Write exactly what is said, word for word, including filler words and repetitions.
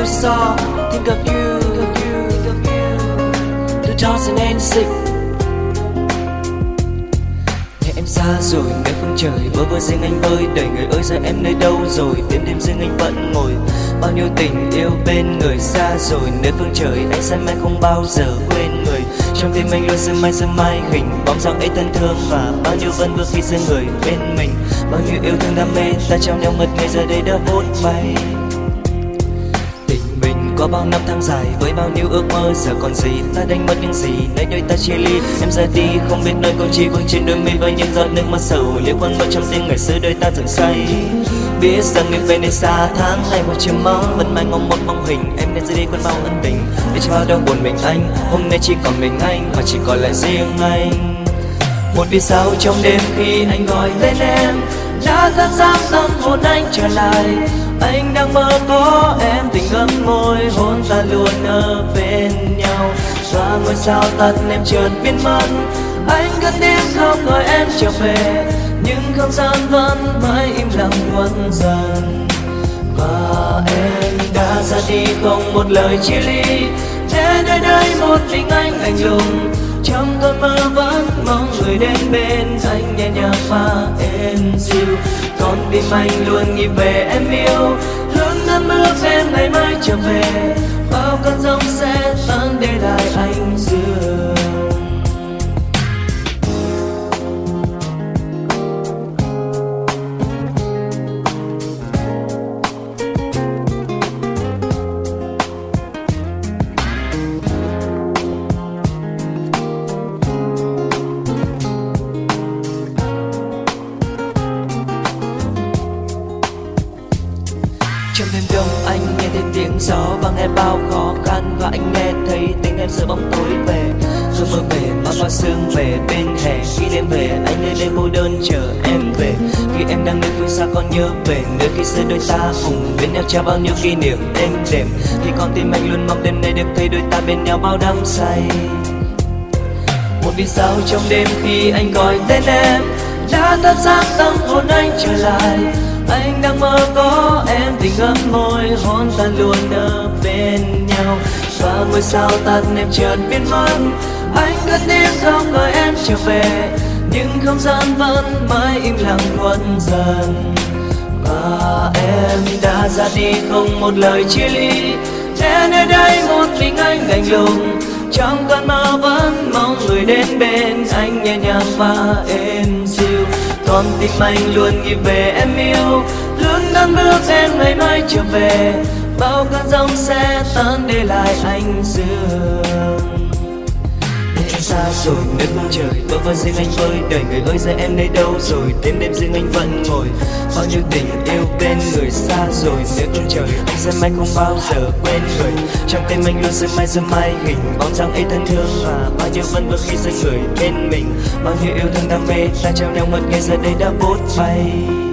saw, think of you, two thousand six. Ngày em xa rồi nơi phương trời, bơ vơ riêng anh với đời người ơi giờ em nơi đâu rồi? Đêm đêm riêng anh vẫn ngồi, bao nhiêu tình yêu bên người xa rồi nơi phương trời. Anh sẽ mãi không bao giờ quên người, trong tim anh luôn sương mai sương mai hình bóng dáng ấy thân thương, và bao nhiêu vân vương khi riêng người bên mình, bao nhiêu yêu thương đam mê ta trao nhau ngất ngây giờ đây đã vút bay. Tình mình có bao năm tháng dài với bao nhiêu ước mơ, giờ còn gì ta đánh mất những gì nơi đôi ta chia ly. Em ra đi không biết nơi câu chi vương trên đôi mi với những giọt nước mắt sầu liêu quăng vào trong tim ngày xưa đôi ta dựng say. Biết rằng người về nơi xa tháng ngày một chiều mong vẫn mãi ngóng một mong hình em nên rơi đi quên bao ân tình. Để cho bao đau buồn mình anh hôm nay chỉ còn mình anh và chỉ còn lại riêng anh. Một vì sao trong đêm khi anh gọi tên em đã rất sáng tâm hồn anh trở lại. Anh đang mơ có em tình ấm môi hôn ta luôn ở bên nhau, và ngôi sao tắt em chợt biến mất. Anh cất tiếng không gọi em trở về, nhưng không gian vẫn mãi im lặng khuất dần. Và em đã ra đi không một lời chia ly, để nơi đây một mình anh lạnh lùng. Trong cơn mơ vẫn mong người đến bên anh nhẹ nhàng và êm dịu. Con tim anh luôn nghĩ về em yêu, luôn nắm ước em ngày mai trở về. Bao cơn giông sẽ tan để lại anh dương. Trong đêm đông anh nghe thấy tiếng gió và nghe bao khó khăn, và anh nghe thấy tiếng em giữa bóng tối về. Rồi mơ về bao bao sương về bên hè, khi đêm về anh nơi đây cô đơn chờ em về. Khi em đang nơi phương xa còn nhớ về nơi khi xưa đôi ta cùng bên nhau trao bao nhiêu kỷ niệm êm đềm. Khi con tim anh luôn mong đêm nay được thấy đôi ta bên nhau bao đắm say. Một vì sao trong đêm khi anh gọi tên em đã thắp sáng tâm hồn anh trở lại. Anh đang mơ có em tình ấm môi hôn ta luôn ở bên nhau, và ngôi sao tắt em chợt biến mất. Anh cất tiếng không gọi em trở về, nhưng không gian vẫn mãi im lặng khuất dần. Và em đã ra đi không một lời chia ly, để nơi đây một mình anh lạnh lùng. Trong cơn mơ vẫn mong người đến bên anh nhẹ nhàng và êm dịu. Con tim anh luôn nghĩ về em yêu, luôn nắm bước em ngày mai trở về. Bao cơn giông sẽ tan để lại anh dương. Để em xa rồi nơi phương trời, bơ vơ riêng anh với đời người ơi giờ em nơi đâu rồi? Đêm đêm riêng anh vẫn ngồi, bao nhiêu tình yêu bên người xa rồi nơi phương trời. Anh sẽ mãi không bao giờ quên người, trong tim anh luôn sương mai sương mai hình bóng dáng ấy thân thương, và bao nhiêu vân vương khi rơi người bên mình, bao nhiêu yêu thương đam mê ta trao nhau ngất ngây giờ đây đã vút bay.